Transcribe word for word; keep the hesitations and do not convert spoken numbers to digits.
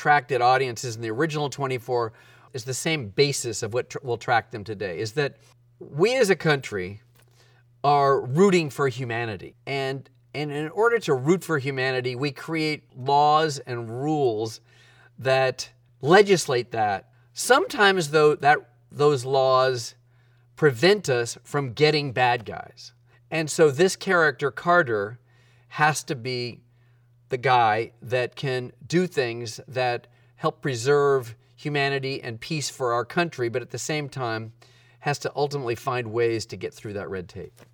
attracted audiences in the original twenty-four is the same basis of what tr- will attract them today, is that we as a country are rooting for humanity. And, and in order to root for humanity, we create laws and rules that legislate that. Sometimes, though, that those laws prevent us from getting bad guys. And so this character, Carter, has to be the guy that can do things that help preserve humanity and peace for our country, but at the same time has to ultimately find ways to get through that red tape.